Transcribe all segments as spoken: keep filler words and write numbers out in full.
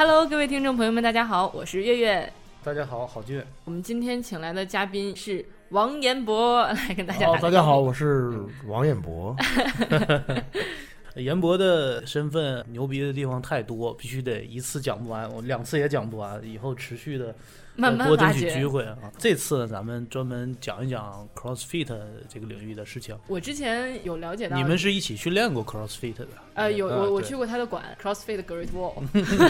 Hello， 各位听众朋友们，大家好，我是月月。 大家好，郝俊。 我们今天请来的嘉宾是王彦博，来跟大家打个招呼。 大家好，我是王彦博。 彦博的身份牛逼的地方太多，必须得一次讲不完，我两次也讲不完，以后持续的慢慢多争取机会啊。这次咱们专门讲一讲 CrossFit 这个领域的事情。 我之前有了解到， 你们是一起训练过 CrossFit 的？ 呃，有， 嗯、 我我去过他的馆 ，CrossFit Great Wall。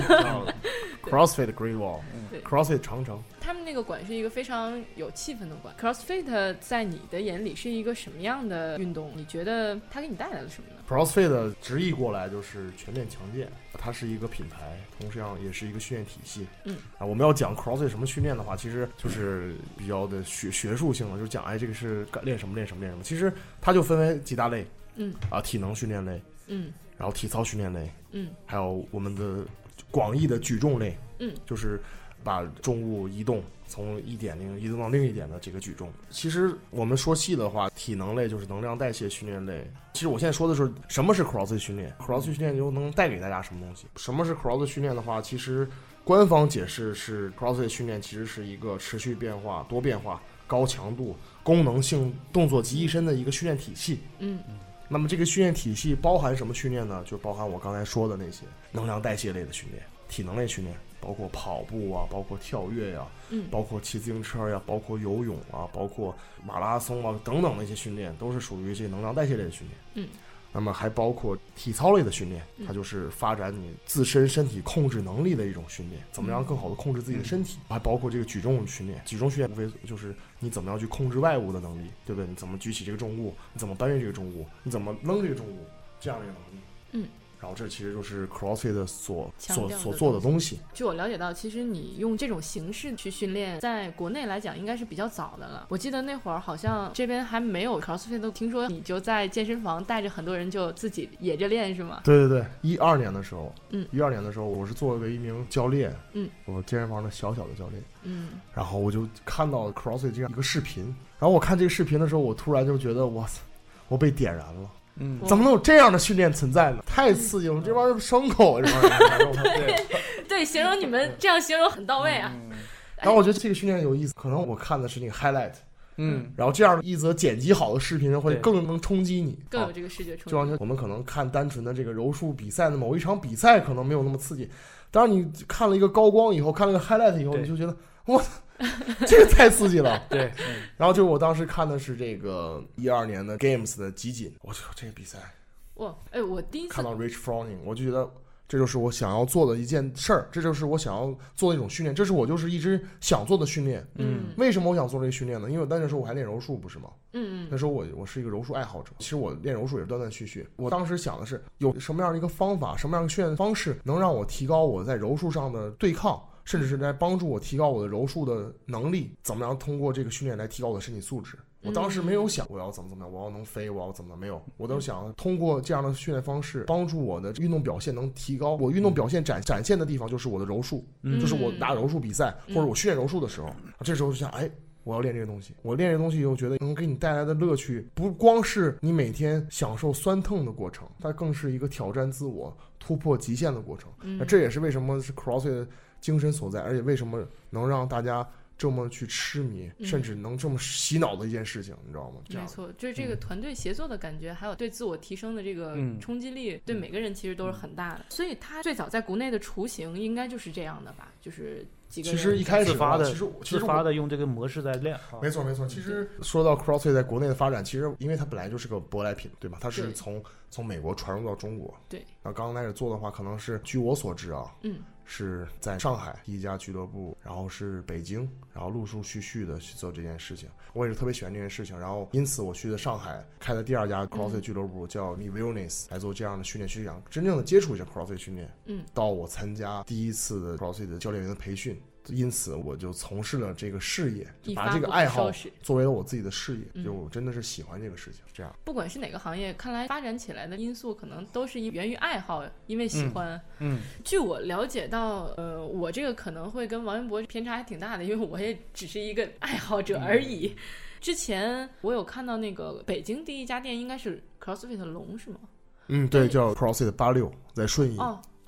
CrossFit Great Wall，CrossFit 长城。 他们那个馆是一个非常有气氛的馆。CrossFit 在你的眼里是一个什么样的运动？你觉得它给你带来了什么呢？ CrossFit 直译过来就是全面强健，它是一个品牌，同时上也是一个训练体系。 嗯啊，我们要讲 CrossFit 什么训练的话，其实就是比较的学学术性的，就是讲哎这个是练什么练什么练什么。其实它就分为几大类， 嗯啊，体能训练类， 嗯， 然后体操训练类， 嗯， 还有我们的广义的举重类， 嗯， 就是把重物移动从一点零移动到另一点的这个举重。其实我们说细的话，体能类就是能量代谢训练类。其实我现在说的是什么是 CrossFit 训练 ，CrossFit 训练又能带给大家什么东西？什么是 CrossFit 训练的话，其实官方解释是 CrossFit 训练其实是一个持续变化、多变化、高强度、功能性动作集一身的一个训练体系。 嗯。 那么这个训练体系包含什么训练呢？就包含我刚才说的那些能量代谢类的训练、体能类训练，包括跑步啊，包括跳跃呀、啊， 嗯， 包括骑自行车呀、啊，包括游泳啊，包括马拉松啊等等的一些训练，都是属于这能量代谢类的训练。 嗯， 那么还包括体操类的训练，它就是发展你自身身体控制能力的一种训练，怎么样更好的控制自己的身体？还包括这个举重训练，举重训练无非就是你怎么样去控制外物的能力，对不对？你怎么举起这个重物，你怎么搬运这个重物，你怎么扔这个重物，这样的一个能力。 嗯。 然后这其实就是 CrossFit 所所的所做的东西。 据我了解到，其实你用这种形式去训练，在国内来讲应该是比较早的了。我记得那会儿好像这边还没有 CrossFit， 都听说你就在健身房带着很多人就自己野着练，是吗？ 对对对，一二年的时候， 嗯， 一二年的时候，我是作为一名教练， 嗯， 我健身房的小小的教练， 嗯，然后我就看到 CrossFit 这样一个视频，然后我看这个视频的时候，我突然就觉得哇塞，我被点燃了。嗯，怎么能有这样的训练存在呢？太刺激了！这帮人牲口，这帮人。 对对，形容你们这样形容很到位啊。 嗯、然后我觉得这个训练有意思，可能我看的是那个 highlight， 嗯，然后这样一则剪辑好的视频会更能冲击你， 更有这个视觉冲击。 就像我们可能看单纯的这个柔术比赛的某一场比赛，可能没有那么刺激。当然，你看了一个高光以后，看了个 highlight 以后，你就觉得哇。这个太刺激了， 对。 嗯、然后就我当时看的是这个一二年的 Games 的集锦，我去这个比赛， 哇，哎，我第一次看到 Rich Froning， 我就觉得这就是我想要做的一件事儿，这就是我想要做的一种训练，这是我就是一直想做的训练。 嗯， 为什么我想做这个训练呢？因为那时候我还练柔术，不是吗？ 嗯嗯， 那时候我我是一个柔术爱好者，其实我练柔术也是断断续续。我当时想的是有什么样的一个方法，什么样的训练方式，能让我提高我在柔术上的对抗。甚至是在帮助我提高我的柔术的能力，怎么样通过这个训练来提高我的身体素质？我当时没有想我要怎么怎么样，我要能飞，我要怎么没有，我都想通过这样的训练方式帮助我的运动表现能提高。我运动表现展展现的地方就是我的柔术，嗯、就是我打柔术比赛、嗯、或者我训练柔术的时候，这时候就想，哎，我要练这个东西。我练这个东西以后，觉得能给你带来的乐趣，不光是你每天享受酸痛的过程，它更是一个挑战自我、突破极限的过程。嗯、那这也是为什么是 CrossFit 精神所在，而且为什么能让大家这么去痴迷、嗯、甚至能这么洗脑的一件事情，你知道吗？ 没错，就是这个团队协作的感觉、嗯、还有对自我提升的这个冲击力、嗯、对每个人其实都是很大的、嗯、所以他最早在国内的雏形应该就是这样的吧，就是几个人其实一开始自发的其实自发的用这个模式在练。 没错没错，其实说到 CrossFit 在国内的发展，其实因为它本来就是个舶来品，对吧？它是从从美国传入到中国。 对。 然后刚刚开始做的话，可能是据我所知啊，嗯，是在上海第一家俱乐部，然后是北京，然后陆陆续续的去做这件事情。我也是特别喜欢这件事情，然后因此我去的上海开的第二家 CrossFit 俱乐部、嗯、叫 Nivillness 来做这样的训练，去想真正的接触一下 CrossFit 训练。嗯。到我参加第一次的 CrossFit 的教练员的培训。因此我就从事了这个事业，把这个爱好作为了我自己的事业、嗯、就我真的是喜欢这个事情。这样不管是哪个行业，看来发展起来的因素可能都是源于爱好，因为喜欢。嗯，嗯据我了解到呃，我这个可能会跟王彦博偏差还挺大的，因为我也只是一个爱好者而已、嗯、之前我有看到那个北京第一家店应该是 CrossFit 龙是吗？ 嗯，对，叫 CrossFit 八六在顺义。 哦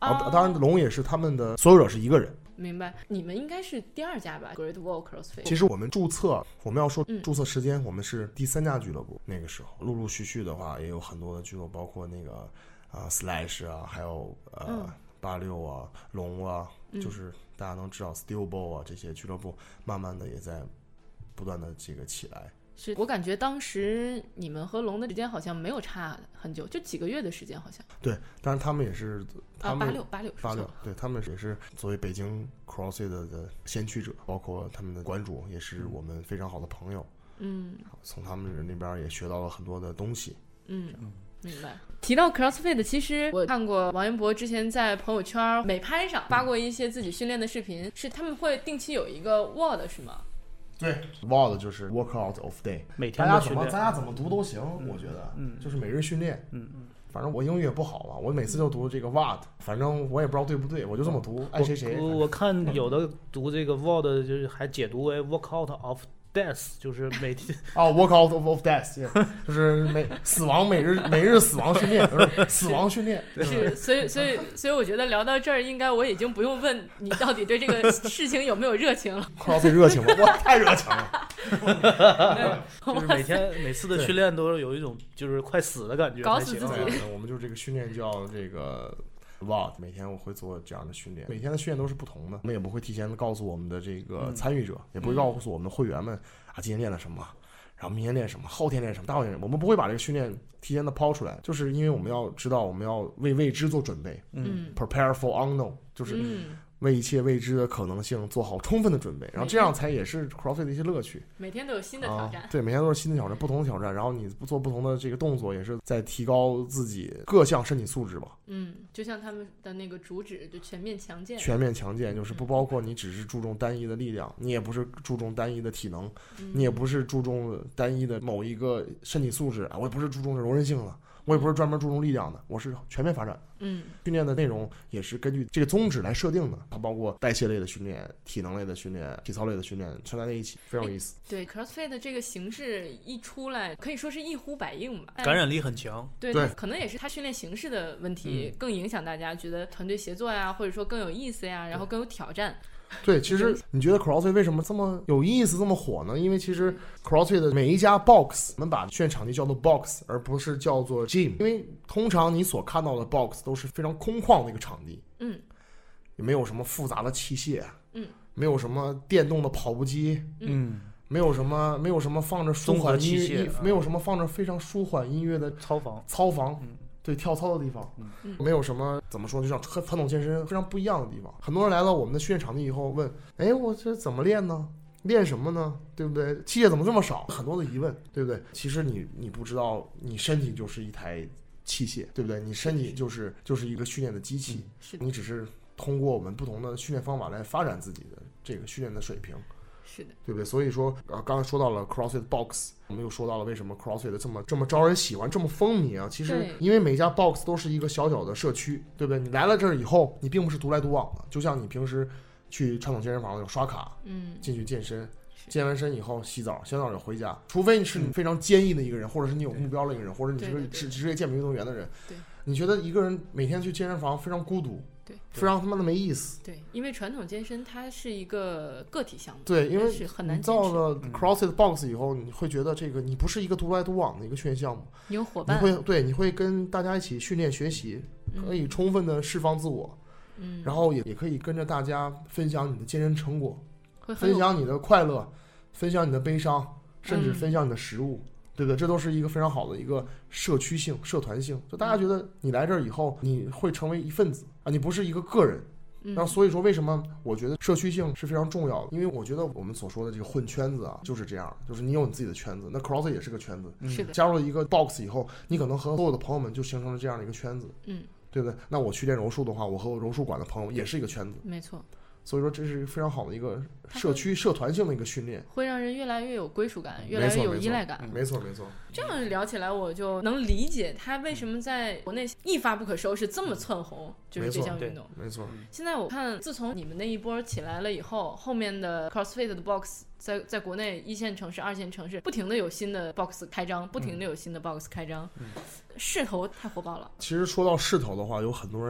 啊，当然龙也是他们的所有者是一个人。 明白，你们应该是第二家吧 Great Wall CrossFit。 其实我们注册，我们要说嗯注册时间，我们是第三家俱乐部。那个时候陆陆续续的话也有很多的俱乐部，包括那个啊、呃、Slash 啊，还有呃八六、嗯、啊龙啊、嗯、就是大家能知道 Steel Ball 啊，这些俱乐部慢慢的也在不断的这个起来。 是我感觉当时你们和龙的时间好像没有差很久，就几个月的时间好像。 对，当然他们也是他们八六八六八六，对，他们也是作为北京 CrossFit 的先驱者，包括他们的馆主也是我们非常好的朋友。嗯，从他们那边也学到了很多的东西。 嗯，明白。提到 CrossFit， 其实我看过王彦博之前在朋友圈美拍上发过一些自己训练的视频，是他们会定期有一个 W O D 是吗？ 对 W O D 就是 Workout of Day， 每天大家怎么大家怎么读都行，嗯、我觉得， 嗯， 就是每日训练， 嗯嗯。 反正我英语也不好嘛，我每次就读这个 W O D， 反正我也不知道对不对，我就这么读，爱谁谁。 我我看有的读这个 W O D 就是还解读为 Workout of Death， 就是每天哦 Workout of, of Death， 就是每死亡每日每日死亡训练，就是死亡训练。 是，所以所以所以我觉得聊到这儿，应该我已经不用问你到底对这个事情有没有热情了。 快要最热情了，哇，太热情了。 就是每天每次的训练都有一种就是快死的感觉， 搞死自己。 我们就这个训练叫这个 W O D， 每天我会做这样的训练，每天的训练都是不同的，我们也不会提前告诉我们的这个参与者，嗯、也不会告诉我们的会员们啊，今天练了什么，然后明天练什么，后天练什么，大后天练什么，我们不会把这个训练提前的抛出来，就是因为我们要知道我们要为未知做准备， 嗯 ，prepare for unknown， 就是为一切未知的可能性做好充分的准备，然后这样才也是 CrossFit 的一些乐趣。 每天都有新的挑战， 啊、对，每天都是新的挑战，不同的挑战，然后你做不同的这个动作，也是在提高自己各项身体素质吧。 嗯，就像他们的那个主旨，就全面强健。 全面强健就是不包括你只是注重单一的力量，你也不是注重单一的体能， 嗯、 你也不是注重单一的某一个身体素质啊，我也不是注重柔韧性的。我也不是专门注重力量的，我是全面发展。 嗯， 训练的内容也是根据这个宗旨来设定的，它包括代谢类的训练、体能类的训练、体操类的训练，全在在一起，非常有意思。 对 ，CrossFit 的这个形式一出来，可以说是一呼百应吧， 感染力很强。 对， 对可能也是它训练形式的问题， 嗯、 更影响大家觉得团队协作呀，或者说更有意思呀，然后更有挑战。 对，其实你觉得 CrossFit 为什么这么有意思、这么火呢？因为其实 CrossFit 的每一家 box， 我们把训练场地叫做 box， 而不是叫做 gym。因为通常你所看到的 box 都是非常空旷的一个场地， 嗯， 也没有什么复杂的器械， 嗯， 没有什么电动的跑步机， 嗯， 没有什么没有什么放着舒缓音乐， 啊、 没有什么放着非常舒缓音乐的操房， 操房。 嗯， 对，跳操的地方， 嗯， 没有什么怎么说，就像传统健身非常不一样的地方。很多人来了我们的训练场地以后问，哎，我这怎么练呢？练什么呢？对不对？器械怎么这么少？很多的疑问，对不对？其实你你不知道，你身体就是一台器械，对不对？你身体就是就是一个训练的机器， 是的， 你只是通过我们不同的训练方法来发展自己的这个训练的水平。 是的， 对不对？所以说，呃，刚才说到了 CrossFit Box， 我们又说到了为什么 CrossFit 这么这么招人喜欢，这么风靡啊？其实，因为每家 Box 都是一个小小的社区，对不对？你来了这儿以后，你并不是独来独往的，就像你平时去传统健身房有刷卡， 嗯， 进去健身，健完身以后洗澡，洗完澡就回家。除非你是你非常坚毅的一个人，或者是你有目标的一个人，或者你是个职职业健美运动员的人， 对， 你觉得一个人每天去健身房非常孤独。 对， 非常他妈的没意思。 对，因为传统健身它是一个个体项目， 对，因为是很难你到了 CrossFit Box 以后，你会觉得这个你不是一个独来独往的一个训练项目， 你有伙伴， 你会对，你会跟大家一起训练学习，可以充分的释放自我， 嗯， 然后也也可以跟着大家分享你的健身成果， 会分享你的快乐，分享你的悲伤，甚至分享你的食物。嗯，对不对？这都是一个非常好的一个社区性、社团性，就大家觉得你来这儿以后，你会成为一份子啊，你不是一个个人。然后所以说，为什么我觉得社区性是非常重要的？因为我觉得我们所说的这个混圈子啊，就是这样，就是你有你自己的圈子，那 CrossFit 也是个圈子。 是的。 加入了一个 box 以后，你可能和所有的朋友们就形成了这样的一个圈子。 嗯， 对不对？那我去练柔术的话，我和我柔术馆的朋友也是一个圈子。 没错。 所以说这是非常好的一个社区社团性的一个训练， 会让人越来越有归属感，越来越有依赖感。 没错没错。 这样聊起来，我就能理解他为什么在国内一发不可收拾，这么窜红，就是这项运动。 没错。 现在我看，自从你们那一波起来了以后，后面的 CrossFit 的 box 在在国内一线城市、二线城市不停的有新的 box 开张，不停的有新的 box 开张，势头太火爆了。 其实说到势头的话，有很多人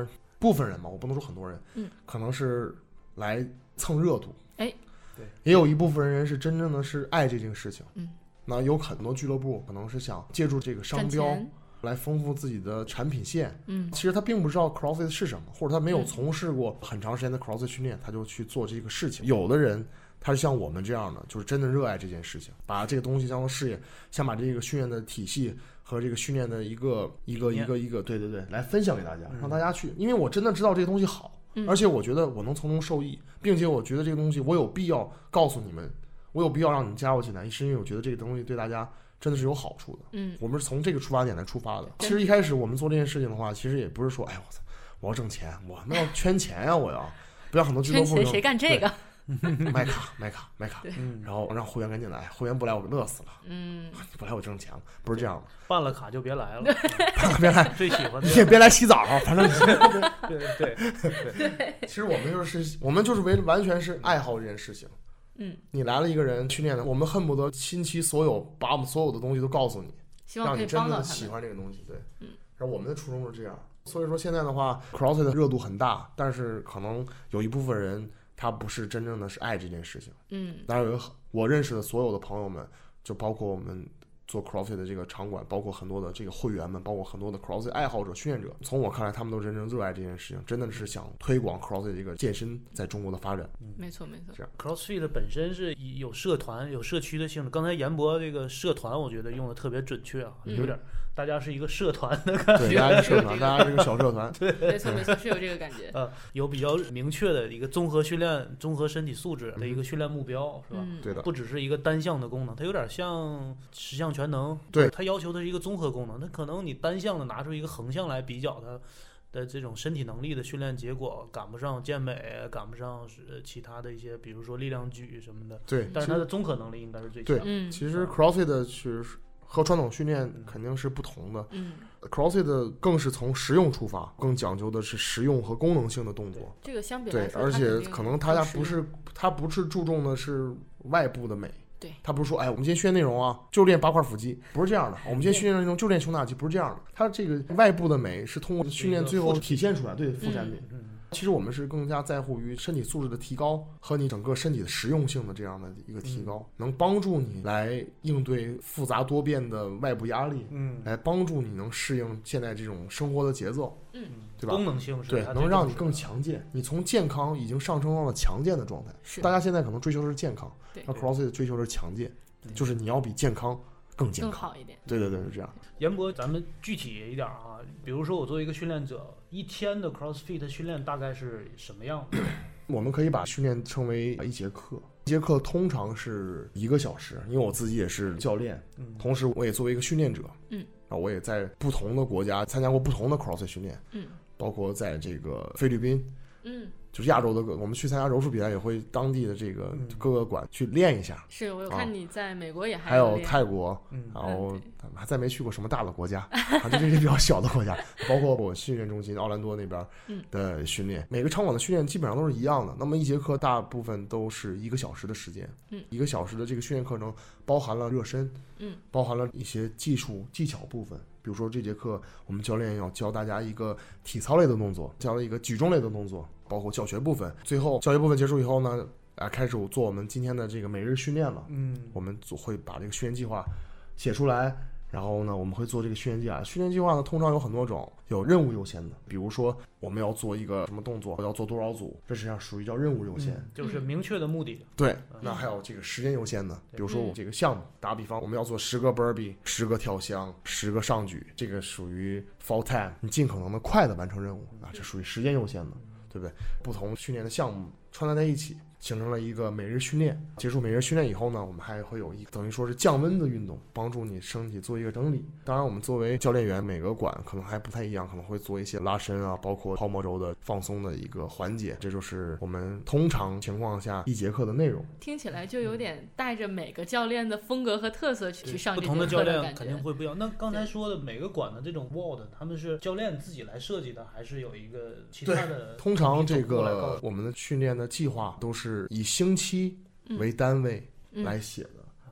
部分人嘛，我不能说很多人， 嗯， 可能是来蹭热度， 哎， 对， 也有一部分人是真正的是爱这件事情， 嗯， 那有很多俱乐部可能是想借助这个商标来丰富自己的产品线， 嗯， 其实他并不知道 CrossFit 是什么，或者他没有从事过很长时间的 CrossFit 训练，他就去做这个事情。有的人他是像我们这样的，就是真的热爱这件事情，把这个东西当做事业，想把这个训练的体系和这个训练的一个一个一个一个，对对对，来分享给大家，让大家去，因为我真的知道这个东西好，而且我觉得我能从中受益，并且我觉得这个东西我有必要告诉你们，我有必要让你们加入进来，是因为我觉得这个东西对大家真的是有好处的。 嗯， 我们是从这个出发点来出发的。其实一开始我们做这件事情的话，其实也不是说，哎我操，我要挣钱，我们要圈钱呀，我要不要很多俱乐部圈钱谁干这个？ 卖卡卖卡卖卡，然后让会员赶紧来，会员不来我乐死了。 嗯， 你不来我挣钱了，不是这样的。 办了卡就别来了， 别来， 最喜欢的你也别来洗澡，反正对对对对。 其实我们就是我们就是为完全是爱好这件事情。 嗯， 你来了一个人训练的，我们恨不得倾其所有，把我们所有的东西都告诉你， 希望让你真正可以帮到他们喜欢这个东西。对， 嗯， 然后我们的初衷是这样。所以说现在的话 ，CrossFit 的热度很大，但是可能有一部分人他不是真正的是爱这件事情。 嗯， 当然有我认识的所有的朋友们，就包括我们做 CrossFit 的这个场馆，包括很多的这个会员们，包括很多的 CrossFit 爱好者、训练者，从我看来，他们都真正热爱这件事情，真的是想推广 CrossFit 这个健身在中国的发展。 嗯、没错没错。 这样 CrossFit 本身是有社团、有社区的性质。刚才严博这个社团，我觉得用的特别准确啊， 嗯、 有点大家是一个社团的感觉。 对，大家是社团，大家是一个小社团。 对，没错没错，是有这个感觉。 呃，有比较明确的一个综合训练、综合身体素质的一个训练目标，是吧？ 嗯、 对的， 不只是一个单项的功能，它有点像十项全能。 对， 它要求的是一个综合功能，它可能你单项的拿出一个横向来比较它的这种身体能力的训练结果，赶不上健美，赶不上其他的一些，比如说力量举什么的。 对， 但是它的综合能力应该是最强的。 对， 其实 CrossFit 是和传统训练肯定是不同的。 嗯 ，CrossFit 更是从实用出发，更讲究的是实用和功能性的动作。 这个相比来说，对，而且可能大家不是，它不是注重的是外部的美。 对， 他不是说，哎，我们今天训练内容啊，就练八块腹肌，不是这样的。我们今天训练内容就练胸大肌，不是这样的。它这个外部的美是通过训练最后体现出来，对副产品。 嗯， 其实我们是更加在乎于身体素质的提高和你整个身体的实用性的这样的一个提高，嗯、能帮助你来应对复杂多变的外部压力， 嗯， 来帮助你能适应现在这种生活的节奏， 嗯， 对吧？ 功能性是对，能让你更强健。你从健康已经上升到了强健的状态。 是， 大家现在可能追求的是健康， 那 CrossFit 追求的是强健。就是你要比健康更健康， 更好一点。 对对对，是这样。 严博，咱们具体一点啊，比如说我作为一个训练者，一天的 CrossFit 训练大概是什么样的？ 我们可以把训练称为一节课，一节课通常是一个小时，因为我自己也是教练，嗯，同时我也作为一个训练者， 嗯， 啊，我也在不同的国家参加过不同的 CrossFit 训练， 嗯， 包括在这个菲律宾， 嗯。 就是亚洲的，我们去参加柔术比赛也会当地的这个各个馆去练一下。 是我有看你在美国也还有泰国， 嗯、 然后还再没去过什么大的国家，啊，就这些比较小的国家，包括我训练中心奥兰多那边的训练，每个场馆的训练基本上都是一样的。那么一节课大部分都是一个小时的时间， 嗯， 一个小时的这个训练课程包含了热身， 嗯， 包含了一些技术技巧部分。比如说这节课我们教练要教大家一个体操类的动作，教一个举重类的动作，包括教学部分。最后教学部分结束以后呢，啊，开始做我们今天的这个每日训练了。 嗯， 我们会把这个训练计划写出来，然后呢，我们会做这个训练计划。训练计划呢，通常有很多种，有任务优先的，比如说我们要做一个什么动作，要做多少组，这实际上属于叫任务优先， 嗯、就是明确的目的。 对，嗯、那还有这个时间优先的，比如说我这个项目，打个比方，我们要做十个 burpee， 十个跳箱，十个上举，这个属于 fall time， 你尽可能的快的完成任务啊，这属于时间优先的，对不对？不同训练的项目穿插在一起，形成了一个每日训练。结束每日训练以后呢，我们还会有一个等于说是降温的运动，帮助你身体做一个整理。当然我们作为教练员，每个馆可能还不太一样，可能会做一些拉伸啊，包括泡沫轴的放松的一个环节。这就是我们通常情况下一节课的内容。 听起来就有点带着每个教练的风格和特色去去上这节课，不同的教练肯定会不一样。那刚才说的每个馆的这种 W O D， 他们是教练自己来设计的，还是有一个其他的？ 通常这个我们的训练的计划都是以星期为单位来写的， 嗯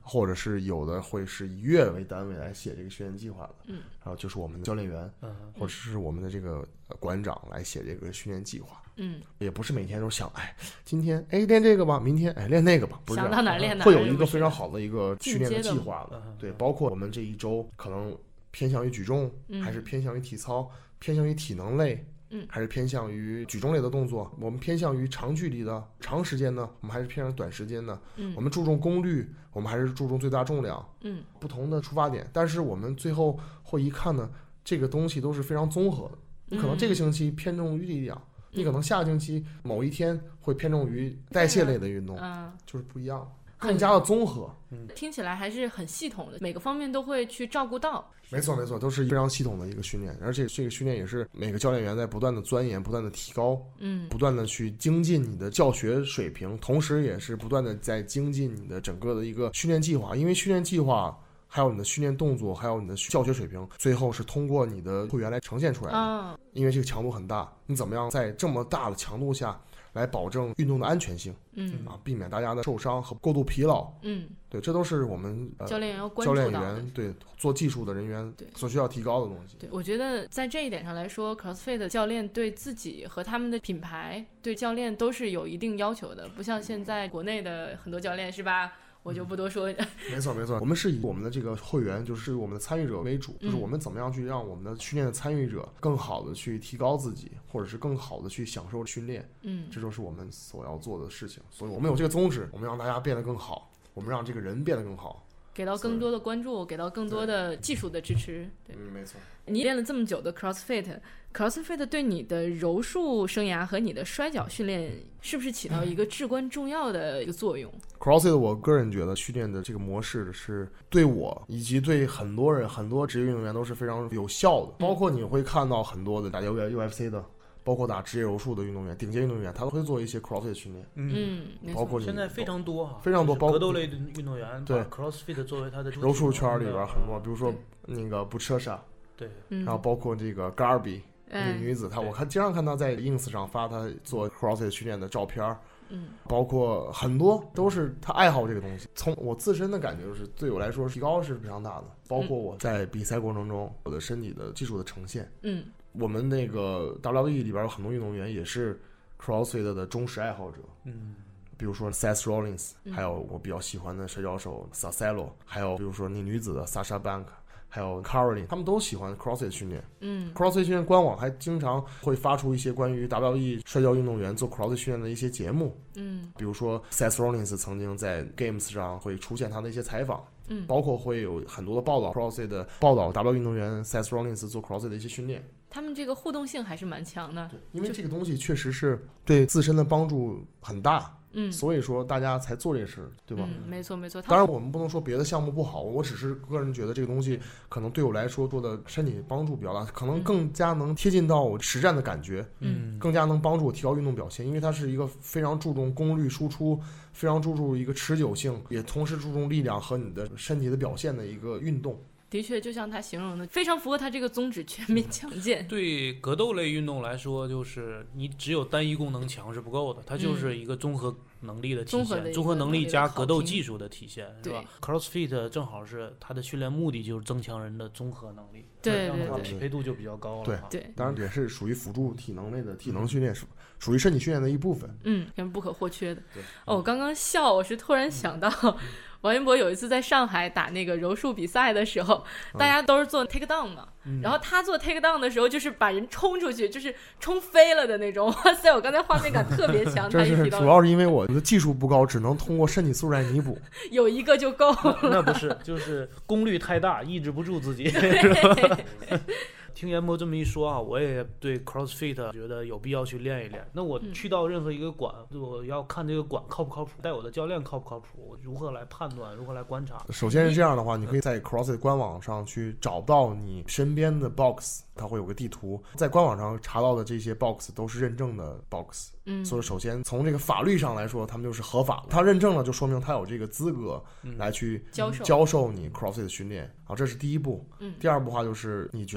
或者是有的会是以月为单位来写这个训练计划的， 嗯， 然后就是我们的教练员， 嗯， 或者是我们的这个馆长来写这个训练计划， 嗯， 也不是每天都想，哎，今天哎练这个吧，明天哎练那个吧，不是这样， 想到哪练哪， 会有一个非常好的一个训练的计划的， 对，包括我们这一周可能偏向于举重， 嗯、 还是偏向于体操，偏向于体能类。 嗯， 还是偏向于举重类的动作，我们偏向于长距离的、长时间的，我们还是偏向于短时间的。 嗯， 我们注重功率，我们还是注重最大重量。 嗯， 不同的出发点，但是我们最后会一看呢，这个东西都是非常综合的。你可能这个星期偏重于力量，嗯、你可能下星期某一天会偏重于代谢类的运动， 嗯、 就是不一样，更加的综合。 嗯，听起来还是很系统的，每个方面都会去照顾到。 没错没错，都是非常系统的一个训练，而且这个训练也是每个教练员在不断的钻研、不断的提高， 嗯， 不断的去精进你的教学水平，同时也是不断的在精进你的整个的一个训练计划。因为训练计划还有你的训练动作，还有你的教学水平，最后是通过你的会员来呈现出来的。 哦、 因为这个强度很大，你怎么样在这么大的强度下来保证运动的安全性， 嗯啊，避免大家的受伤和过度疲劳， 嗯， 对，这都是我们、呃、 教练员要关注到的， 教练员对做技术的人员所需要提高的东西。 对，我觉得在这一点上来说 ，CrossFit 教练对自己和他们的品牌、对教练都是有一定要求的，不像现在国内的很多教练是吧？我就不多说。 没错没错，我们是以我们的这个会员，就是以我们的参与者为主， 嗯、 就是我们怎么样去让我们的训练的参与者更好的去提高自己，或者是更好的去享受训练。 嗯， 这就是我们所要做的事情。所以我们有这个宗旨，我们让大家变得更好，我们让这个人变得更好， 给到更多的关注，给到更多的技术的支持。对， 嗯，没错。 你练了这么久的 CrossFit，CrossFit 对你的柔术生涯和你的摔跤训练是不是起到一个至关重要的一个作用？ CrossFit 我个人觉得训练的这个模式是对我以及对很多人很多职业运动员都是非常有效的，包括你会看到很多的打 U F C 的，包括打职业柔术的运动员，顶尖运动员，他都会做一些 CrossFit 训练。 嗯， 包括你现在非常多哈， 非常多，包括格斗类的运动员对 CrossFit 作为他的柔术圈里边很多，比如说那个布彻莎， 对， 然后包括这个 Garby 那个女子，她我看经常看她在 ins 上发她做 CrossFit 训练的照片。 嗯， 包括很多都是他爱好这个东西。从我自身的感觉，就是对我来说提高是非常大的。包括我在比赛过程中，我的身体的技术的呈现。 嗯， 我们那个 W W E 里边有很多运动员也是 CrossFit 的忠实爱好者。 嗯， 比如说 Seth Rollins，、 嗯、 还有我比较喜欢的摔跤手 Sasalo， 还有比如说那女子的 Sasha Bank。还有 Caroline， 他们都喜欢 CrossFit 训练。 嗯 ，CrossFit 训练官网还经常会发出一些关于 W W E 摔跤运动员做 CrossFit 训练的一些节目。 嗯， 比如说 Seth Rollins 曾经在 Games 上会出现他的一些采访。 嗯， 包括会有很多的报道 CrossFit 的报道 W 运动员 Seth Rollins 做 CrossFit 的一些训练。 他们这个互动性还是蛮强的。 对，因为这个东西确实是对自身的帮助很大。 嗯， 所以说大家才做这事，对吧？ 嗯，没错没错。 当然，我们不能说别的项目不好，我只是个人觉得这个东西可能对我来说做的身体帮助比较大，可能更加能贴近到我实战的感觉， 嗯， 更加能帮助我提高运动表现，因为它是一个非常注重功率输出，非常注重一个持久性，也同时注重力量和你的身体的表现的一个运动。 的确，就像他形容的，非常符合他这个宗旨，全面强健。 对格斗类运动来说，就是你只有单一功能强是不够的，它就是一个综合能力的体现， 嗯、 综合能力加格斗技术的体现， 是吧 ？CrossFit 正好是它的训练目的就是增强人的综合能力， 对对对，匹配度就比较高了。 对对， 当然也是属于辅助体能类的体能训练，属属于身体训练的一部分， 嗯，也是不可或缺的。 对， 哦，我刚刚笑，我是突然想到。嗯王云博有一次在上海打那个柔术比赛的时候，大家都是做 take down 嘛、嗯，然后他做 take down 的时候就是把人冲出去，就是冲飞了的那种。哇塞，我刚才画面感特别强。 这是主要是因为我的技术不高，只能通过身体素质来弥补。 有一个就够了。 那不是，就是功率太大，抑制不住自己，是吧？听严博这么一说啊，我也对 CrossFit 觉得有必要去练一练。那我去到任何一个馆，嗯、我要看这个馆靠不靠谱，带我的教练靠不靠谱，我如何来判断，如何来观察。 首先是这样的话，你可以在 CrossFit 官网上去找到你身边的 box， 它会有个地图，在官网上查到的这些 box 都是认证的 box。 嗯， 所以首先从这个法律上来说，他们就是合法的，他认证了就说明他有这个资格来去教授教授你 CrossFit 训练，好，这是第一步。 嗯， 第二步的话就是你觉得这个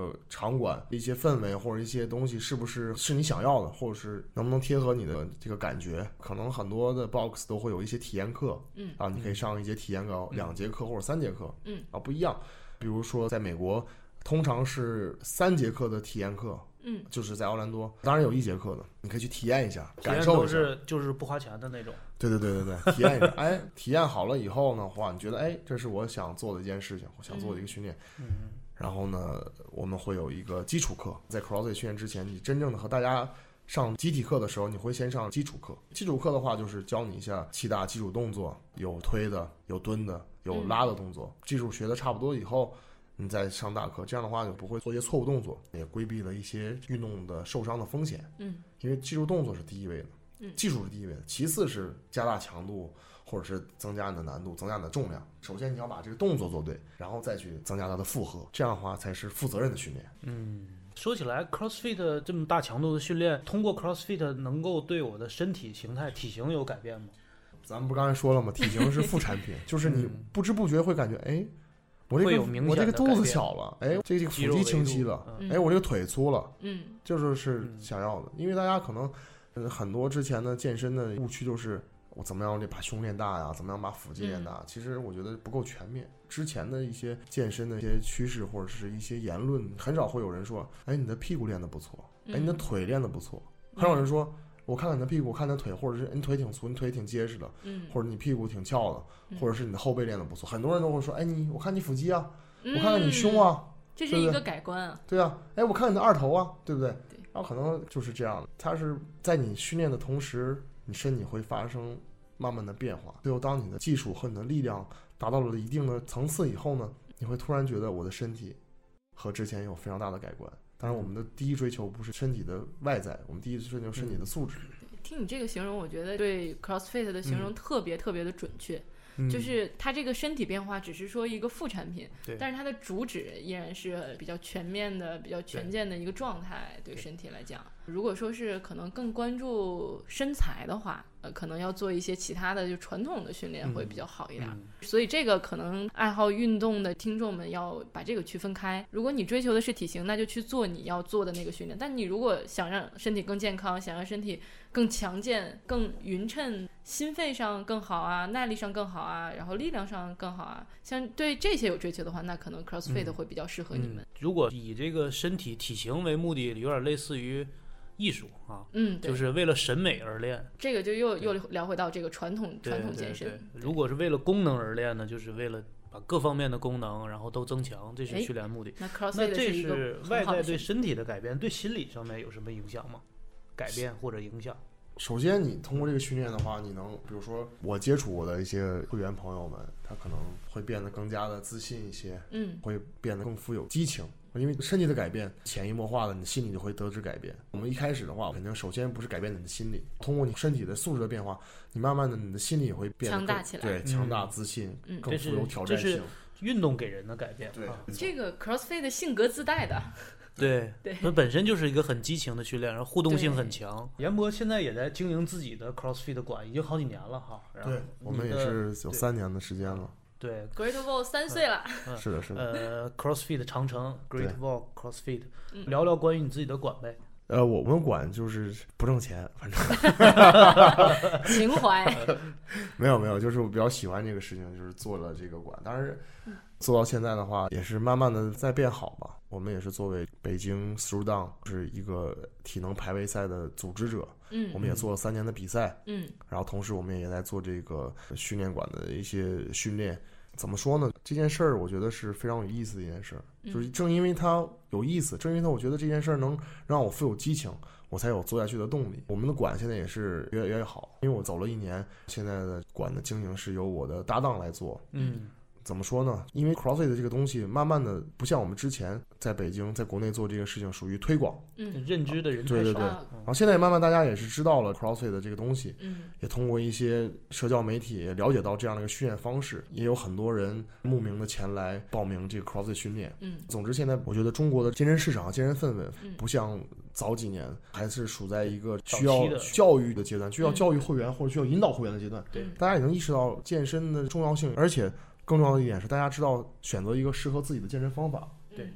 个场馆一些氛围或者一些东西是不是是你想要的，或者是能不能贴合你的这个感觉。可能很多的 box 都会有一些体验课， 嗯啊，你可以上一节体验个两节课或者三节课， 嗯啊不一样。比如说在美国通常是三节课的体验课， 嗯， 就是在奥兰多，当然有一节课的，你可以去体验一下， 体验感受一下， 都是就是不花钱的那种。 对对对对对，体验一下，哎，体验好了以后呢，哇，你觉得哎，这是我想做的一件事情，我想做的一个训练， 嗯， 然后呢，我们会有一个基础课，在 CrossFit 训练之前，你真正的和大家上集体课的时候，你会先上基础课。基础课的话，就是教你一下七大基础动作，有推的，有蹲的，有拉的动作。基础学的差不多以后，你再上大课，这样的话就不会做一些错误动作，也规避了一些运动的受伤的风险。 嗯， 因为技术动作是第一位的， 嗯， 技术是第一位的，其次是加大强度。或者是增加你的难度，增加你的重量。首先你要把这个动作做对，然后再去增加它的负荷，这样的话才是负责任的训练。 嗯，说起来 CrossFit 这么大强度的训练，通过 CrossFit 能够对我的身体形态、体型有改变吗？ 咱们不刚才说了吗？体型是副产品，就是你不知不觉会感觉，哎，我这个我这个肚子小了，哎，这个腹肌清晰了，哎，我这个腿粗了， 嗯， 这就是想要的。因为大家可能很多之前的健身的误区就是。我怎么样把胸练大呀？怎么样把腹肌练大？嗯、其实我觉得不够全面。之前的一些健身的一些趋势或者是一些言论，很少会有人说：“哎，你的屁股练得不错，哎，你的腿练得不错。嗯”很少人说：“我看看你的屁股，我看你的腿，或者是你腿挺粗，你腿挺结实的， 嗯， 或者你屁股挺翘的， 嗯、 或者是你的后背练得不错。”很多人都会说：“哎，你我看你腹肌啊，嗯、我看看你胸啊。” 这是一个改观啊。 对啊，哎，我看你的二头啊，对不对？ 对。 然后可能就是这样的，它是在你训练的同时，你身体会发生。慢慢的变化，最后当你的技术和你的力量达到了一定的层次以后呢，你会突然觉得我的身体和之前有非常大的改观。当然我们的第一追求不是身体的外在，我们第一追求身体的素质。 听你这个形容，我觉得对 CrossFit 的形容特别特别的准确， 嗯、 就是它这个身体变化只是说一个副产品，但是它的主旨依然是比较全面的、比较全健的一个状态。对身体来讲，如果说是可能更关注身材的话，呃，可能要做一些其他的就传统的训练会比较好一点。 嗯嗯、 所以这个可能爱好运动的听众们要把这个区分开。如果你追求的是体型，那就去做你要做的那个训练。但你如果想让身体更健康，想让身体更强健、更匀称，心肺上更好啊，耐力上更好啊，然后力量上更好啊，像对这些有追求的话，那可能 CrossFit 会比较适合你们。 嗯嗯、如果以这个身体体型为目的，有点类似于艺术啊， 嗯， 就是为了审美而练。 这个就又又聊回到这个传统传统健身。 对对对，如果是为了功能而练呢，就是为了把各方面的功能然后都增强，这是训练目的。 那 CrossFit 那这是外在对身体的改变，对心理上面有什么影响吗？改变或者影响？ 首先，你通过这个训练的话，你能，比如说我接触我的一些会员朋友们，他可能会变得更加的自信一些， 嗯， 会变得更富有激情。因为身体的改变潜移默化的，你心理就会得知改变。我们一开始的话，肯定首先不是改变你的心理，通过你身体的素质的变化，你慢慢的你的心理也会变得强大起来， 对，强大、自信， 嗯、 更富有挑战性。 这是运动给人的改变。 对， 啊、 这个 CrossFit 的性格自带的。 对对， 它本身就是一个很激情的训练，然后互动性很强。严博现在也在经营自己的 CrossFit 的馆，已经好几年了哈。 对，我们也是有三年的时间了。 对 ，Great Wall 三岁了。 嗯、 是的，是的。 呃 ，CrossFit 长城 Great Wall CrossFit，、嗯、聊聊关于你自己的馆呗。 呃，我们馆就是不挣钱，反正情怀。 没有没有，就是我比较喜欢这个事情，就是做了这个馆。当然，做到现在的话，也是慢慢的在变好吧。我们也是作为北京 Throwdown 是一个体能排位赛的组织者， 嗯， 我们也做了三年的比赛， 嗯， 然后同时我们也在做这个训练馆的一些训练。怎么说呢？这件事儿我觉得是非常有意思的一件事儿， 嗯、 就是正因为它有意思，正因为它我觉得这件事儿能让我富有激情，我才有做下去的动力。我们的馆现在也是越来越好，因为我走了一年，现在的馆的经营是由我的搭档来做。 嗯， 怎么说呢？因为 CrossFit 这个东西慢慢的不像我们之前在北京在国内做这个事情属于推广， 嗯， 认知的人对对对，然后现在慢慢大家也是知道了 CrossFit 的这个东西， 嗯， 也通过一些社交媒体也了解到这样的一个训练方式，也有很多人慕名的前来报名这个 CrossFit 训练。 嗯， 总之现在我觉得中国的健身市场、健身氛围不像早几年，还是处在一个需要教育的阶段，需要教育会员或者需要引导会员的阶段。 对， 大家已经意识到健身的重要性，而且更重要的一点是，大家知道选择一个适合自己的健身方法。 对。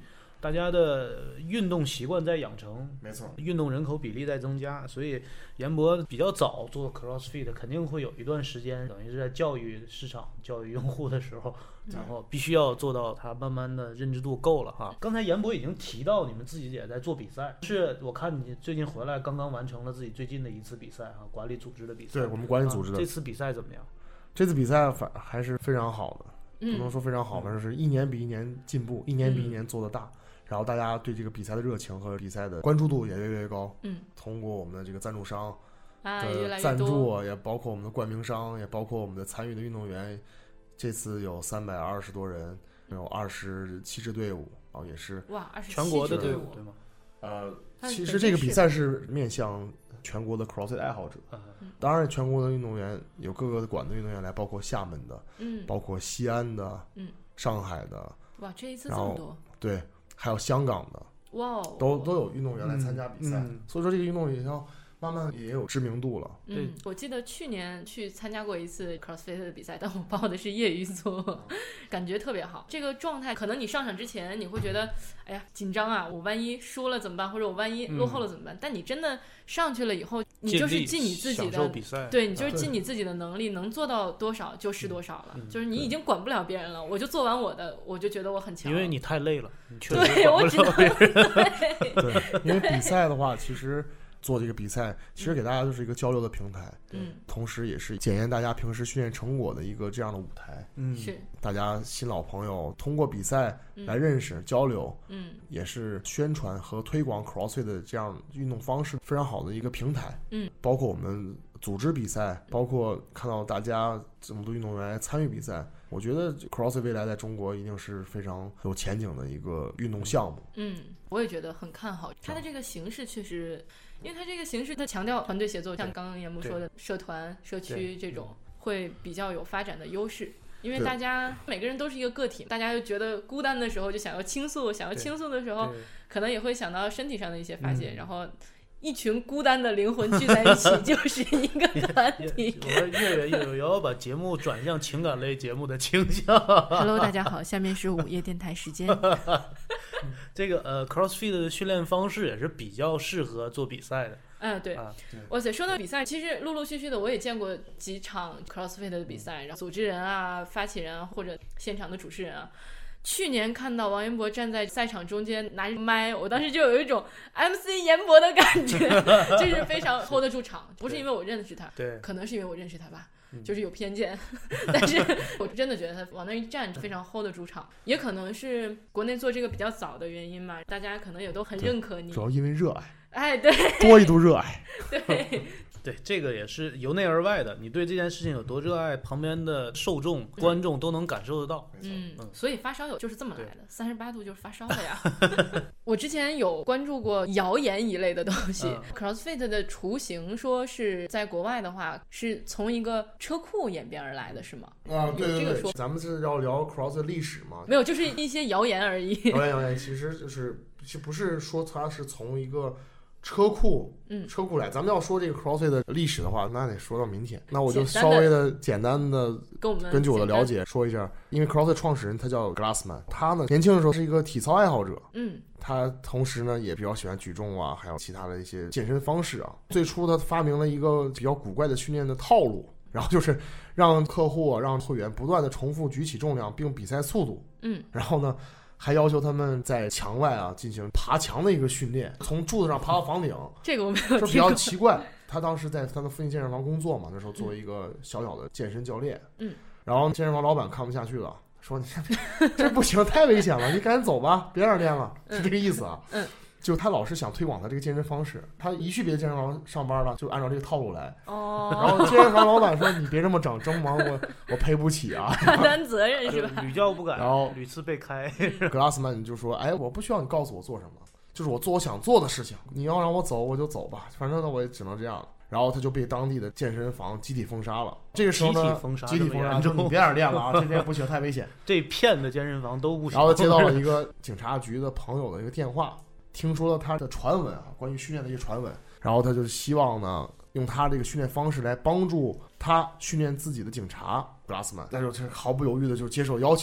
大家的运动习惯在养成， 没错， 运动人口比例在增加，所以严博比较早做 CrossFit， 肯定会有一段时间，等于是在教育市场、教育用户的时候，然后必须要做到他慢慢的认知度够了哈。刚才严博已经提到你们自己也在做比赛，是我看你最近回来刚刚完成了自己最近的一次比赛啊，管理组织的比赛。 对我们管理组织的、 啊、这次比赛怎么样？ 这次比赛反还是非常好的，不能说非常好，反正是一年比一年进步，一年比一年做得大。嗯，然后大家对这个比赛的热情和比赛的关注度也越来越高。嗯，通过我们的这个赞助商的赞助，也包括我们的冠名商，也包括我们的参与的运动员，这次有三百二十多人，有二十七支队伍啊，也是哇，二十七全国的队伍对吗？ 呃，其实这个比赛是面向全国的 CrossFit 爱好者，嗯，当然全国的运动员有各个馆的运动员来，包括厦门的，嗯，包括西安的，嗯，上海的， 哇，这一次这么多， 对。还有香港的， 哇， 都都有运动员来参加比赛，嗯嗯，所以说这个运动员要慢慢也有知名度了。 嗯，我记得去年去参加过一次 CrossFit 的比赛，但我报的是业余组，感觉特别好。这个状态，可能你上场之前你会觉得，哎呀紧张啊，我万一输了怎么办，或者我万一落后了怎么办？嗯，但你真的上去了以后，你就是尽你自己的，对，你就是尽你自己的能力，能做到多少就是多少了，嗯，就是你已经管不了别人了，我就做完我的，我就觉得我很强。 因为你太累了，你确实管不了别人。 对，对，因为比赛的话，其实。做这个比赛其实给大家就是一个交流的平台，嗯，同时也是检验大家平时训练成果的一个这样的舞台， 嗯，是大家新老朋友通过比赛来认识、嗯、交流，嗯，也是宣传和推广 CrossFit 的这样运动方式非常好的一个平台，嗯，包括我们组织比赛，包括看到大家这么多运动员来参与比赛，我觉得 CrossFit 未来在中国一定是非常有前景的一个运动项目。 嗯，我也觉得很看好它的这个形式，确实。因为它这个形式它强调团队协作，像刚刚严木说的社团社区这种会比较有发展的优势，因为大家每个人都是一个个体，大家就觉得孤单的时候就想要倾诉，想要倾诉的时候可能也会想到身体上的一些发泄，然后一群孤单的灵魂聚在一起就是一个团体。 我们越来越要把节目转向情感类节目的倾向。 Hello， 大家好，下面是午夜电台时间。 这个呃 ，CrossFit 的训练方式也是比较适合做比赛的。 嗯，对。啊、哇塞，说到比赛，其实陆陆续续的我也见过几场 CrossFit 的比赛，然后组织人啊、发起人啊，或者现场的主持人啊。去年看到王彦博站在赛场中间拿着麦，我当时就有一种 M C 彦博的感觉，就是非常 hold 得住场。不是因为我认识他，对，可能是因为我认识他吧。就是有偏见，但是我真的觉得他往那一站非常 hold 得住场，也可能是国内做这个比较早的原因嘛，大家可能也都很认可你， 主要因为热爱， 哎，对， 多一度热爱， 对。 对，这个也是由内而外的，你对这件事情有多热爱，旁边的受众、观众都能感受得到。 嗯，嗯，所以发烧友就是这么来的，三十八度就是发烧的呀。我之前有关注过谣言一类的东西，嗯，CrossFit 的雏形说是在国外的话是从一个车库演变而来的，是吗？ 啊，对对对，这个说咱们是要聊 CrossFit 历史吗？ 没有，就是一些谣言而已。 谣言谣言，其实就是其实不是说它是从一个车库，嗯，车库来。咱们要说这个 CrossFit 的历史的话，那得说到明天。那我就稍微的简单的根据我的了解说一下，因为 CrossFit 创始人他叫 Glassman， 他呢年轻的时候是一个体操爱好者，嗯，他同时呢也比较喜欢举重啊，还有其他的一些健身方式啊。最初他发明了一个比较古怪的训练的套路，然后就是让客户啊、让会员不断的重复举起重量并比赛速度，嗯，然后呢还要求他们在墙外啊进行爬墙的一个训练，从柱子上爬到房顶。 这个我没有听过， 这比较奇怪。他当时在他的附近健身房工作嘛，那时候作为一个小小的健身教练，嗯，然后健身房老板看不下去了，说你这这不行，太危险了，你赶紧走吧，别让练了，是这个意思啊。嗯。就他老是想推广他这个健身方式，他一去别的健身房上班了，就按照这个套路来。哦。然后健身房老板说：“你别这么整，整忙我我赔不起啊。” 他担责任是吧？ 屡教不改， 然后屡次被开。 格拉斯曼就说：“哎，我不需要你告诉我做什么，就是我做我想做的事情。你要让我走我就走吧，反正呢我也只能这样了。”然后他就被当地的健身房集体封杀了。这个时候呢， 集体封杀， 集体封杀，就你别在这练了啊，这边不行，太危险。 这片的健身房都不行。 然后接到了一个警察局的朋友的一个电话。听说了他的传闻啊，关于训练的一些传闻，然后他就希望呢，用他这个训练方式来帮助他训练自己的警察 Glassman， 那就毫不犹豫的就接受邀请，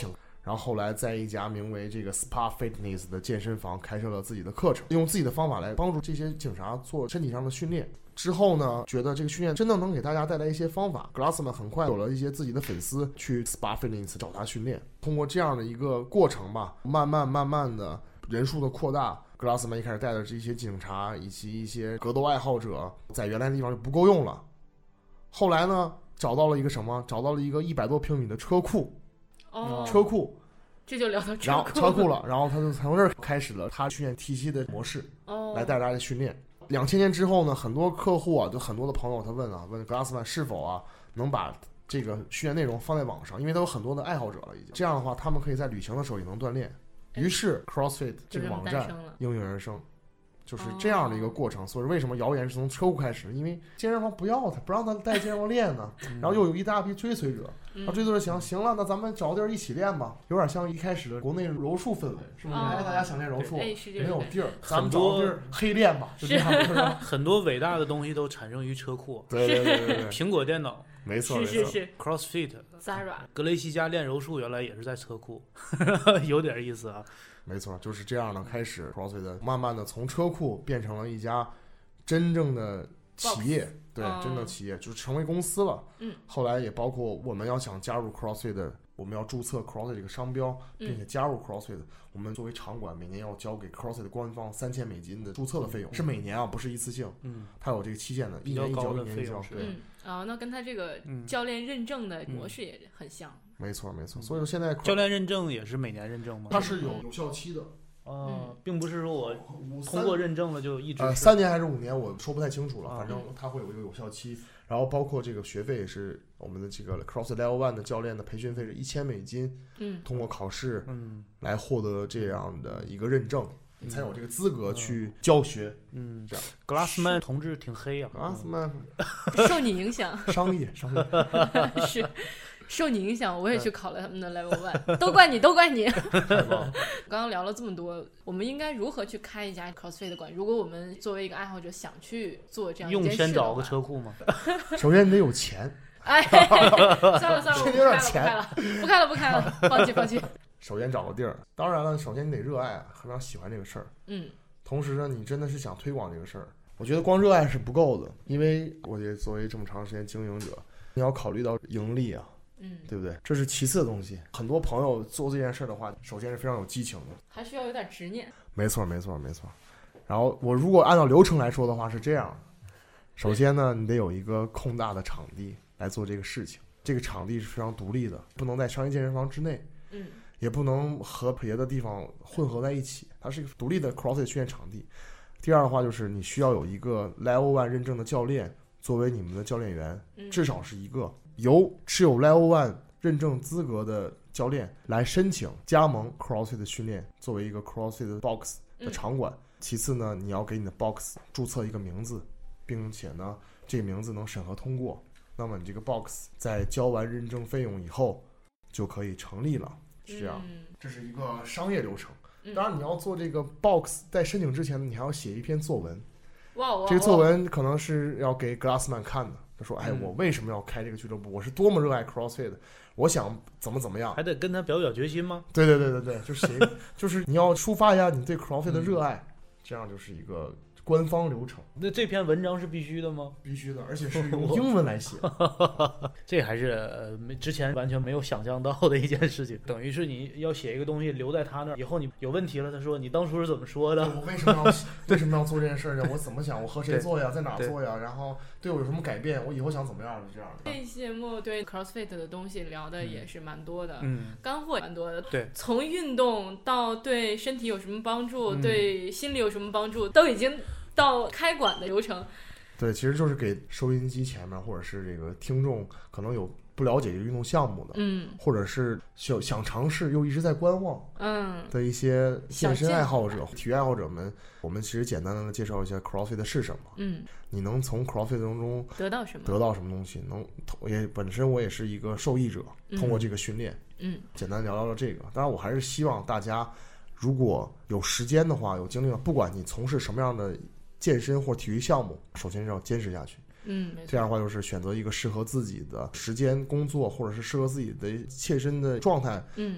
然后后来在一家名为这个 Spa Fitness 的健身房开设了自己的课程，用自己的方法来帮助这些警察做身体上的训练。之后呢，觉得这个训练真的能给大家带来一些方法， Glassman 很快有了一些自己的粉丝去 Spa Fitness 找他训练。通过这样的一个过程吧，慢慢慢慢的人数的扩大， Glassman 一开始带的这些警察以及一些格斗爱好者在原来的地方就不够用了。后来呢，找到了一个什么？找到了一个一百多平米的车库。 哦， 车库， 这就聊到车库， 然后车库了，然后他就从这儿开始了他训练体系的模式， 哦， 来带大家训练。两千年之后呢，很多客户啊，就很多的朋友他问啊，问 Glassman 是否啊能把这个训练内容放在网上，因为他有很多的爱好者了已经。这样的话，他们可以在旅行的时候也能锻炼。于是 CrossFit 这个网站应运而生。就是这样的一个过程，所以为什么谣言是从车库开始？因为健身房不要他，不让他带健身房练呢，然后又有一大批追随者，然后追随者想，行了，那咱们找地儿一起练吧，有点像一开始的国内柔术氛围，是不是？哎，大家想练柔术，没有地儿，咱们找地儿黑练吧，就这样，是吧？ 很多伟大的东西都产生于车库， 对对对对对， 苹果电脑， 没错， 是是是 ，CrossFit，Zara， 格雷西家练柔术原来也是在车库，有点意思啊。 没错，就是这样的开始 CrossFit 慢慢的从车库变成了一家真正的企业，对， 嗯、 真的企业就是成为公司了。 嗯， 后来也包括我们要想加入 CrossFit 的，我们要注册 CrossFit 这个商标，并且加入 CrossFit，、嗯、我们作为场馆每年要交给 CrossFit 的官方三千美金的注册的费用，嗯、是每年啊，不是一次性。嗯，它有这个期限的，一年一交，一年一交。对， 嗯，啊，那跟他这个教练认证的模式也很像。 嗯、没错没错，所以现在教练认证也是每年认证吗？ 它是有有效期的。 啊、呃，并不是说我通过认证了就一直呃三年还是五年，我说不太清楚了。反正它会有一个有效期，然后包括这个学费也是我们的这个 CrossFit Level One 的教练的培训费是一千美金。嗯，通过考试，嗯，来获得这样的一个认证，嗯、才有这个资格去教学。嗯，这样。 Glassman 同志挺黑啊 ，Glassman 受你影响， 商业商业是。受你影响，我也去考了他们的 Level One， 都怪你，都怪你。刚刚聊了这么多，我们应该如何去开一家 CrossFit 的馆？如果我们作为一个爱好者想去做这样一件事的话， 用先找个车库吗？ 首先你得有钱。 哎，算了算了， 这有点钱， 不开了不开了，不开了，放弃放弃。 首先找个地儿，当然了，首先你得热爱，非常喜欢这个事儿。 嗯。 同时呢，你真的是想推广这个事儿，我觉得光热爱是不够的，因为我觉得作为这么长时间经营者，你要考虑到盈利啊。嗯，对不对？这是其次的东西。很多朋友做这件事的话，首先是非常有激情的， 还需要有点执念。 没错，没错，没错。然后我如果按照流程来说的话，是这样的：首先呢，你得有一个空大的场地来做这个事情。这个场地是非常独立的，不能在商业健身房之内，嗯，也不能和别的地方混合在一起。它是一个独立的 CrossFit 训练场地。第二的话，就是你需要有一个 Level One 认证的教练作为你们的教练员，至少是一个。由持有 Level One 认证资格的教练来申请加盟 CrossFit 的训练，作为一个 CrossFit 的 Box 的场馆。嗯、其次呢，你要给你的 Box 注册一个名字，并且呢，这个名字能审核通过。那么你这个 Box 在交完认证费用以后，就可以成立了。是这样，嗯、这是一个商业流程。当然，你要做这个 Box， 在申请之前，你还要写一篇作文。 哇哇！ 这个作文可能是要给 Glassman 看的。他说：“哎，我为什么要开这个俱乐部？我是多么热爱 CrossFit 的，我想怎么怎么样， 还得跟他表表决心吗？” 对对对对对，就是谁，就是你要抒发一下你对 CrossFit 的热爱，嗯、这样就是一个官方流程。 那这篇文章是必须的吗？ 必须的，而且是用英文来写。 这还是呃之前完全没有想象到的一件事情。等于是你要写一个东西留在他那儿，以后你有问题了，他说你当初是怎么说的？ 我为什么要为什么要做这件事呢？我怎么想？我和谁做呀？在哪做呀？然后对我有什么改变？我以后想怎么样？是这样的。 这一期节目对 CrossFit 的东西聊的也是蛮多的，嗯，干货蛮多的。 对， 从运动到对身体有什么帮助，嗯、对心理有什么帮助，都已经到开馆的流程。 对，其实就是给收音机前面或者是这个听众可能有不了解这个运动项目的，嗯，或者是想想尝试又一直在观望，嗯的一些健身爱好者、体育爱好者们，我们其实简单的介绍一下 CrossFit 是什么，嗯，你能从 CrossFit 当中得到什么？ 得到什么东西？能也本身我也是一个受益者，通过这个训练，嗯，简单聊聊这个。当然，我还是希望大家如果有时间的话，有精力了，不管你从事什么样的健身或体育项目，首先是要坚持下去。 嗯， 这样的话就是选择一个适合自己的时间工作，或者是适合自己的切身的状态，嗯，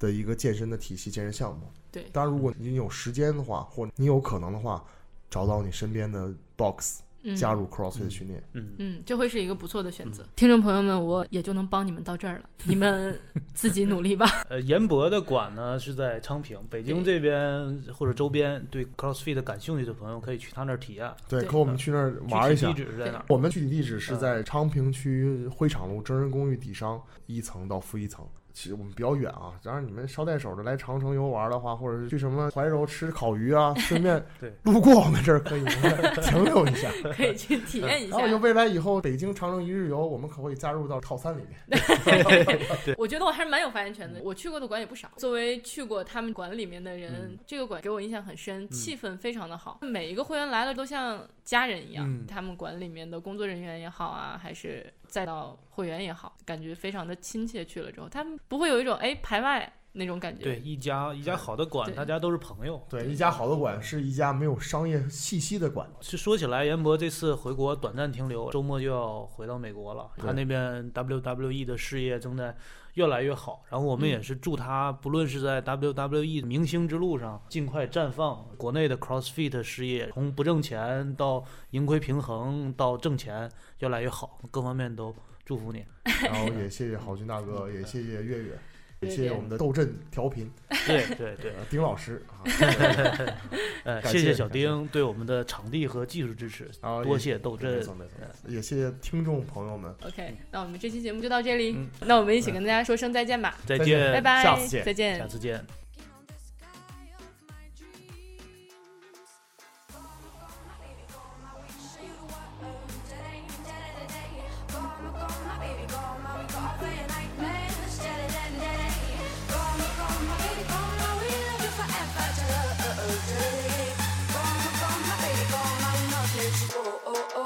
的一个健身的体系、健身项目。 对， 当然如果你有时间的话，或你有可能的话，找到你身边的 box。加入 CrossFit 训练， 嗯嗯，这会是一个不错的选择。嗯、听众朋友们，我也就能帮你们到这儿了，你们自己努力吧。 呃，研博的馆呢是在昌平，北京这边或者周边对 CrossFit 感兴趣的朋友可以去他那儿体验。 对，可我们去那儿玩一下。 具体地址在哪儿？ 我们具体地址是在昌平区会场路真人公寓底商一层到负一层。其实我们比较远啊，当然你们捎带手的来长城游玩的话，或者是去什么怀柔吃烤鱼啊，顺便路过我们这儿可以停留一下， 可以去体验一下。 然后就未来以后北京长城一日游，我们可会加入到套餐里面。 对，我觉得我还是蛮有发言权的。我去过的馆也不少，作为去过他们馆里面的人，嗯、这个馆给我印象很深，气氛非常的好，嗯、每一个会员来了都像家人一样。嗯、他们馆里面的工作人员也好啊，还是再到会员也好，感觉非常的亲切。去了之后，他们不会有一种哎排外那种感觉。 对，一家一家好的馆，大家都是朋友。 对，一家好的馆是一家没有商业气息的馆。 是说起来，严博这次回国短暂停留，周末就要回到美国了。他那边 W W E 的事业正在越来越好，然后我们也是祝他，不论是在 W W E 明星之路上尽快绽放，国内的 CrossFit 事业从不挣钱到盈亏平衡到挣钱越来越好，各方面都祝福你。 然后也谢谢郝军大哥，也谢谢月月，也谢谢我们的斗阵调频， 对对对， 丁老师啊， 呃，谢谢小丁对我们的场地和技术支持，多谢斗阵， 没错没错，也谢谢听众朋友们。 OK， 那我们这期节目就到这里，嗯、那我们一起跟大家说声再见吧， 再见， 拜拜， 下次见， 再见， 下次见。 Oh, oh, oh.